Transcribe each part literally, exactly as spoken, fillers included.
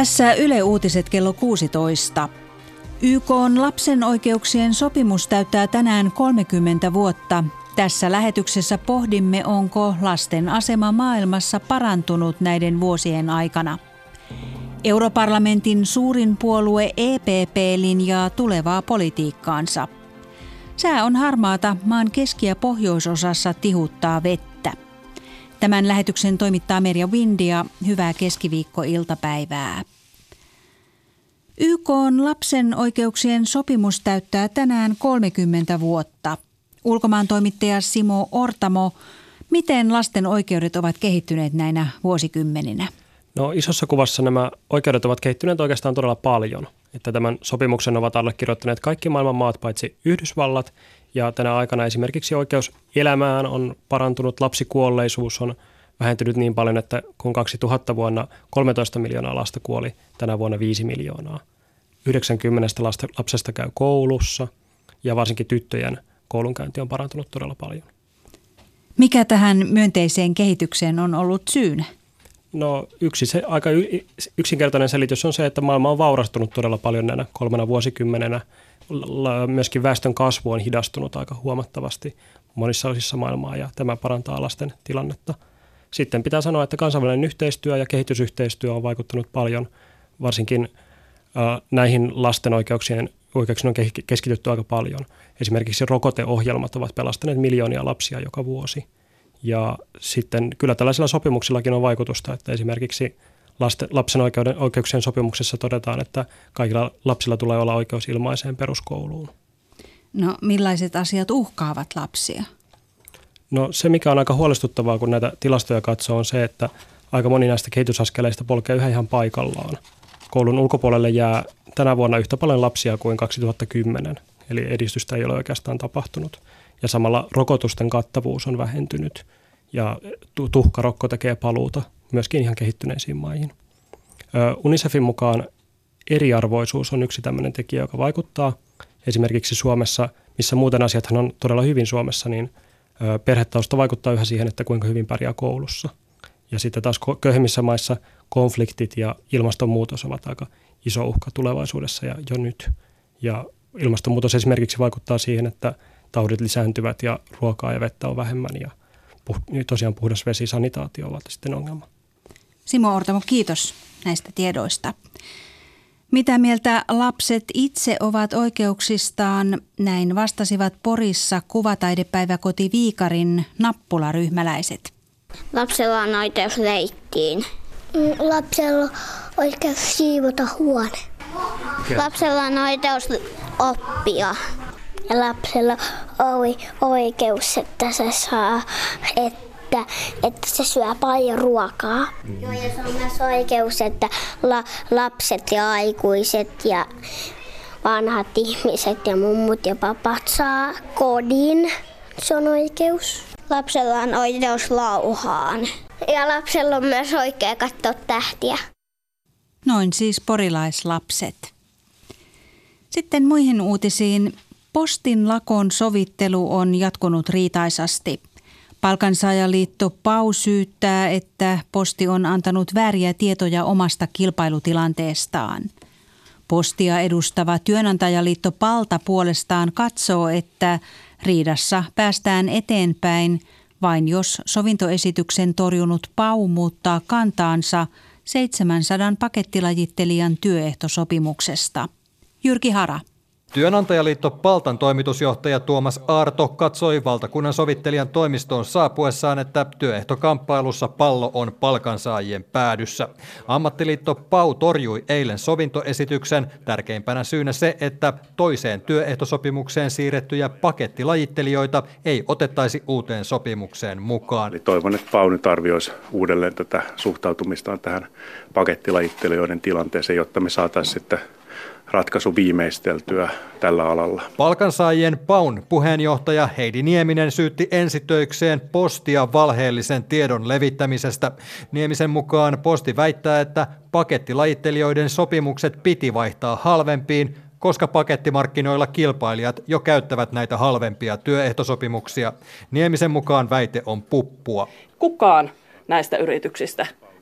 Tässä Yle Uutiset kello kuusitoista. Y K:n lapsen oikeuksien sopimus täyttää tänään kolmekymmentä vuotta. Tässä lähetyksessä pohdimme, onko lasten asema maailmassa parantunut näiden vuosien aikana. Europarlamentin suurin puolue E P P linjaa tulevaa politiikkaansa. Sää on harmaata, maan keski- ja pohjoisosassa tihuttaa vettä. Tämän lähetyksen toimittaa Merja Windia. Hyvää keskiviikkoiltapäivää. Y K:n lapsen oikeuksien sopimus täyttää tänään kolmekymmentä vuotta. Ulkomaantoimittaja Simo Ortamo, miten lasten oikeudet ovat kehittyneet näinä vuosikymmeninä? No isossa kuvassa nämä oikeudet ovat kehittyneet oikeastaan todella paljon. Että tämän sopimuksen ovat allekirjoittaneet kaikki maailman maat paitsi Yhdysvallat. Ja tänä aikana esimerkiksi oikeus elämään on parantunut, lapsikuolleisuus on vähentynyt niin paljon, että kun kaksituhatta vuonna kolmetoista miljoonaa lasta kuoli, tänä vuonna viisi miljoonaa. yhdeksänkymmentä lapsesta käy koulussa ja varsinkin tyttöjen koulunkäynti on parantunut todella paljon. Mikä tähän myönteiseen kehitykseen on ollut syynä? No yksi se aika yksinkertainen selitys on se, että maailma on vaurastunut todella paljon näinä kolmena vuosikymmenenä. Myöskin väestön kasvu on hidastunut aika huomattavasti monissa osissa maailmaa ja tämä parantaa lasten tilannetta. Sitten pitää sanoa, että kansainvälinen yhteistyö ja kehitysyhteistyö on vaikuttanut paljon. Varsinkin äh, näihin lasten oikeuksien, oikeuksien on keskitytty aika paljon. Esimerkiksi rokoteohjelmat ovat pelastaneet miljoonia lapsia joka vuosi. Ja sitten kyllä tällaisilla sopimuksillakin on vaikutusta, että esimerkiksi lasten, lapsen oikeuden, oikeuksien sopimuksessa todetaan, että kaikilla lapsilla tulee olla oikeus ilmaiseen peruskouluun. No millaiset asiat uhkaavat lapsia? No se, mikä on aika huolestuttavaa, kun näitä tilastoja katsoo, on se, että aika moni näistä kehitysaskeleista polkee yhä ihan paikallaan. Koulun ulkopuolelle jää tänä vuonna yhtä paljon lapsia kuin kaksituhattakymmenen, eli edistystä ei ole oikeastaan tapahtunut. Ja samalla rokotusten kattavuus on vähentynyt ja tuhkarokko tekee paluuta myöskin ihan kehittyneisiin maihin. UNICEFin mukaan eriarvoisuus on yksi tämmöinen tekijä, joka vaikuttaa. Esimerkiksi Suomessa, missä muuten asiathan on todella hyvin Suomessa, niin perhetausta vaikuttaa yhä siihen, että kuinka hyvin pärjää koulussa. Ja sitten taas köyhemmissä maissa konfliktit ja ilmastonmuutos ovat aika iso uhka tulevaisuudessa ja jo nyt. Ja ilmastonmuutos esimerkiksi vaikuttaa siihen, että taudit lisääntyvät ja ruokaa ja vettä on vähemmän ja tosiaan puhdas vesi, sanitaatio ovat sitten ongelma. Simo Ortamo, kiitos näistä tiedoista. Mitä mieltä lapset itse ovat oikeuksistaan? Näin vastasivat Porissa kuvataidepäiväkoti Viikarin nappularyhmäläiset. Lapsella on oikeus leikkiin. Lapsella on oikeus siivota huone. Lapsella on oikeus oppia. Ja lapsella on oikeus, että se saa, että, että se syö paljon ruokaa. Mm. Joo, ja se on myös oikeus, että la, lapset ja aikuiset ja vanhat ihmiset ja mummut ja papat saa kodin. Se on oikeus. Lapsella on oikeus lauhaan. Ja lapsella on myös oikeus katsoa tähtiä. Noin siis porilaislapset. Sitten muihin uutisiin. Postin lakon sovittelu on jatkunut riitaisasti. Palkansaajaliitto P A U syyttää, että Posti on antanut vääriä tietoja omasta kilpailutilanteestaan. Postia edustava työnantajaliitto Palta puolestaan katsoo, että riidassa päästään eteenpäin vain jos sovintoesityksen torjunut P A U muuttaa kantaansa seitsemänsataa pakettilajittelijan työehtosopimuksesta. Jyrki Hara. Työnantajaliitto Paltan toimitusjohtaja Tuomas Aarto katsoi valtakunnan sovittelijan toimistoon saapuessaan, että työehtokamppailussa pallo on palkansaajien päädyssä. Ammattiliitto P A U torjui eilen sovintoesityksen, tärkeimpänä syynä se, että toiseen työehtosopimukseen siirrettyjä pakettilajittelijoita ei otettaisi uuteen sopimukseen mukaan. Eli toivon, että P A U nyt arvioisi uudelleen tätä suhtautumistaan tähän pakettilajittelijoiden tilanteeseen, jotta me saataisiin sitten ratkaisu viimeisteltyä tällä alalla. Palkansaajien P A U:n puheenjohtaja Heidi Nieminen syytti ensitöikseen Postia valheellisen tiedon levittämisestä. Niemisen mukaan Posti väittää, että pakettilajittelijoiden sopimukset piti vaihtaa halvempiin, koska pakettimarkkinoilla kilpailijat jo käyttävät näitä halvempia työehtosopimuksia. Niemisen mukaan väite on puppua. Kukaan näistä yrityksistä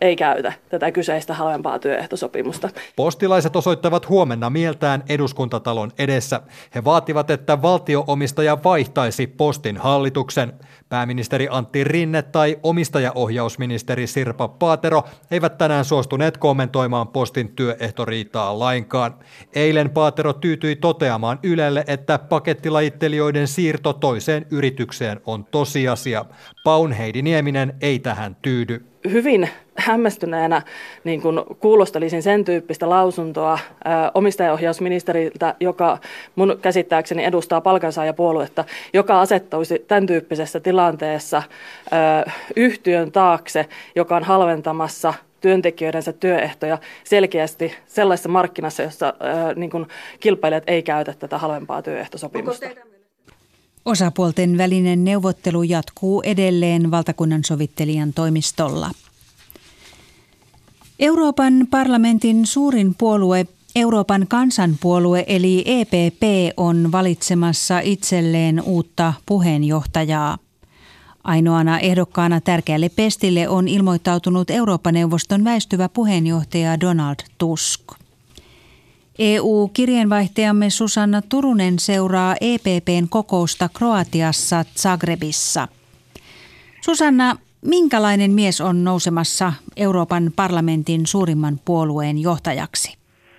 ei käytä tätä kyseistä halvempaa työehtosopimusta. Postilaiset osoittavat huomenna mieltään Eduskuntatalon edessä. He vaativat, että valtio-omistaja vaihtaisi Postin hallituksen. Pääministeri Antti Rinne tai omistajaohjausministeri Sirpa Paatero eivät tänään suostuneet kommentoimaan Postin työehtoriitaa lainkaan. Eilen Paatero tyytyi toteamaan Ylelle, että pakettilajittelijoiden siirto toiseen yritykseen on tosiasia. Paun Heidi Nieminen ei tähän tyydy. Hyvin hämmästyneenä niin kun kuulostelisin sen tyyppistä lausuntoa ää, omistajaohjausministeriltä, joka mun käsittääkseni edustaa palkansaajapuoluetta, joka asettuisi tämän tyyppisessä tilanteessa ää, yhtiön taakse, joka on halventamassa työntekijöidensä työehtoja selkeästi sellaisessa markkinassa, jossa ää, niin kun kilpailijat ei käytä tätä halvempaa työehtosopimusta. Osapuolten välinen neuvottelu jatkuu edelleen valtakunnansovittelijan toimistolla. Euroopan parlamentin suurin puolue, Euroopan kansanpuolue eli E P P, on valitsemassa itselleen uutta puheenjohtajaa. Ainoana ehdokkaana tärkeälle pestille on ilmoittautunut Eurooppa-neuvoston väistyvä puheenjohtaja Donald Tusk. E U-kirjeenvaihtajamme Susanna Turunen seuraa E P P:n kokousta Kroatiassa Zagrebissa. Susanna, minkälainen mies on nousemassa Euroopan parlamentin suurimman puolueen johtajaksi?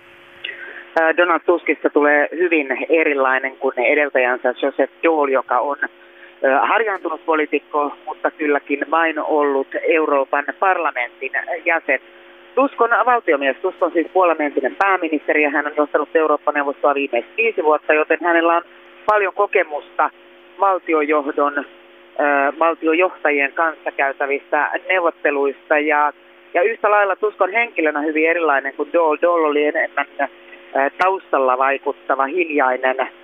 Donald Tuskista tulee hyvin erilainen kuin edeltäjänsä Joseph Daul, joka on harjaantunut poliitikko, mutta kylläkin vain ollut Euroopan parlamentin jäsen. Tusk on valtiomies. Tusk on siis puolenentinen pääministeri ja hän on johtanut Eurooppa-neuvostoa viimeiset viisi vuotta, joten hänellä on paljon kokemusta valtiojohdon, äh, valtiojohtajien kanssa käytävistä neuvotteluista. Ja, ja yhtä lailla Tusk on henkilönä hyvin erilainen kuin Daul. Daul oli enemmän äh, taustalla vaikuttava, hiljainen äh,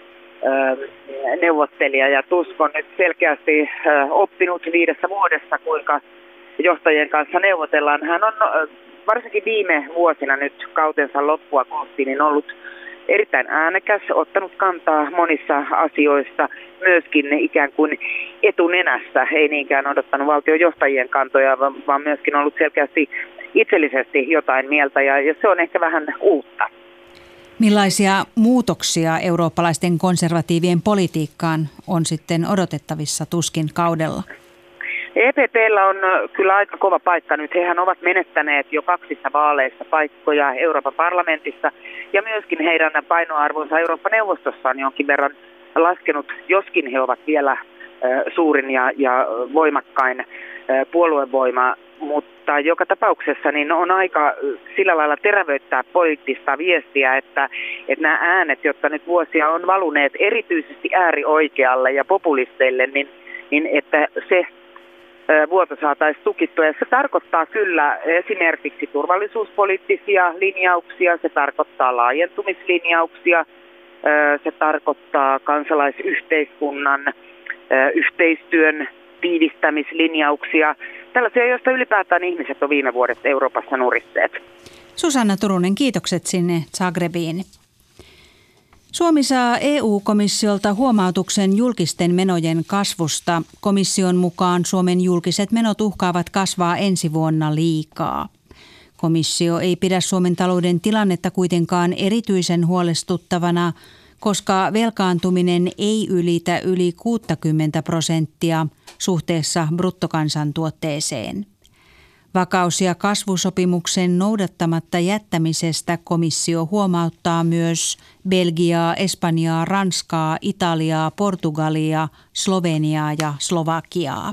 neuvottelija ja Tusk on nyt selkeästi äh, oppinut viidessä vuodessa, kuinka johtajien kanssa neuvotellaan. Hän on äh, varsinkin viime vuosina nyt kautensa loppua kohti niin ollut erittäin äänekäs, ottanut kantaa monissa asioista, myöskin ikään kuin etunenässä, ei niinkään odottanut valtiojohtajien kantoja, vaan myöskin ollut selkeästi itsellisesti jotain mieltä ja, ja se on ehkä vähän uutta. Millaisia muutoksia eurooppalaisten konservatiivien politiikkaan on sitten odotettavissa Tuskin kaudella? E P P:llä on kyllä aika kova paikka nyt. Hehän ovat menettäneet jo kaksissa vaaleissa paikkoja Euroopan parlamentissa ja myöskin heidän painoarvonsa Eurooppa-neuvostossa on jonkin verran laskenut, joskin he ovat vielä suurin ja, ja voimakkain puoluevoima, mutta joka tapauksessa niin on aika sillä lailla terävöittää poliittista viestiä, että, että nämä äänet, jotka nyt vuosia on valuneet erityisesti äärioikealle ja populisteille, niin, niin että se vuoto saataisiin tukittua. Ja se tarkoittaa kyllä esimerkiksi turvallisuuspoliittisia linjauksia, se tarkoittaa laajentumislinjauksia, se tarkoittaa kansalaisyhteiskunnan yhteistyön tiivistämislinjauksia, tällaisia, joista ylipäätään ihmiset on viime vuodet Euroopassa nurisseet. Susanna Turunen, kiitokset sinne Zagrebiin. Suomi saa E U-komissiolta huomautuksen julkisten menojen kasvusta. Komission mukaan Suomen julkiset menot uhkaavat kasvaa ensi vuonna liikaa. Komissio ei pidä Suomen talouden tilannetta kuitenkaan erityisen huolestuttavana, koska velkaantuminen ei ylitä yli kuusikymmentä prosenttia suhteessa bruttokansantuotteeseen. Vakaus- ja kasvusopimuksen noudattamatta jättämisestä komissio huomauttaa myös Belgiaa, Espanjaa, Ranskaa, Italiaa, Portugalia, Sloveniaa ja Slovakiaa.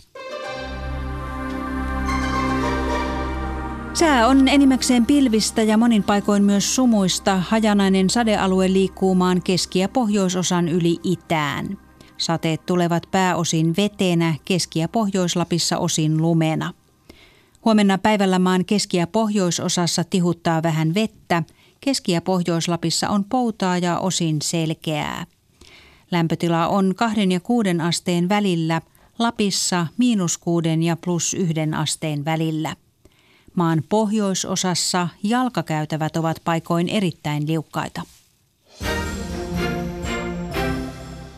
Sää on enimmäkseen pilvistä ja monin paikoin myös sumuista. Hajanainen sadealue liikkuu maan keski- ja pohjoisosan yli itään. Sateet tulevat pääosin vetenä, Keski- ja Pohjois-Lapissa osin lumena. Huomenna päivällä maan keski- ja pohjoisosassa tihuttaa vähän vettä. Keski- ja Pohjois-Lapissa on poutaa ja osin selkeää. Lämpötila on kahden ja kuuden asteen välillä, Lapissa miinus kuuden ja plus yhden asteen välillä. Maan pohjoisosassa jalkakäytävät ovat paikoin erittäin liukkaita.